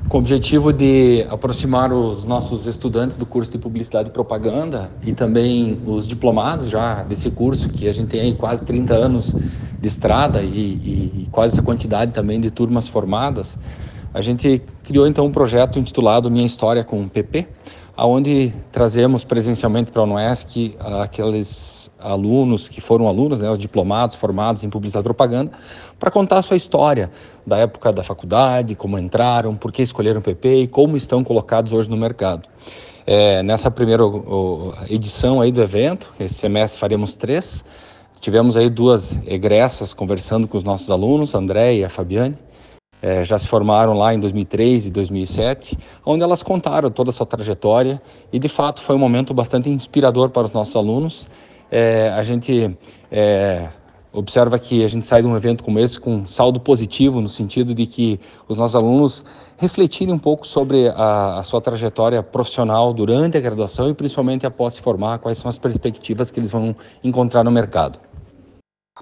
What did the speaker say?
Com o objetivo de aproximar os nossos estudantes do curso de Publicidade e Propaganda e também os diplomados já desse curso, que a gente tem aí quase 30 anos de estrada e quase essa quantidade também de turmas formadas, a gente criou então um projeto intitulado Minha História com o PP, onde trazemos presencialmente para a UNESC aqueles alunos que foram alunos, né, os diplomados formados em Publicidade e Propaganda, para contar a sua história da época da faculdade, como entraram, por que escolheram o PP e como estão colocados hoje no mercado. Nessa primeira edição aí do evento, esse semestre faremos 3, tivemos aí 2 egressas conversando com os nossos alunos, a André e a Fabiane. Já se formaram lá em 2003 e 2007, onde elas contaram toda a sua trajetória e, de fato, foi um momento bastante inspirador para os nossos alunos. A gente observa que a gente sai de um evento como esse com um saldo positivo, no sentido de que os nossos alunos refletirem um pouco sobre a sua trajetória profissional durante a graduação e principalmente após se formar, quais são as perspectivas que eles vão encontrar no mercado.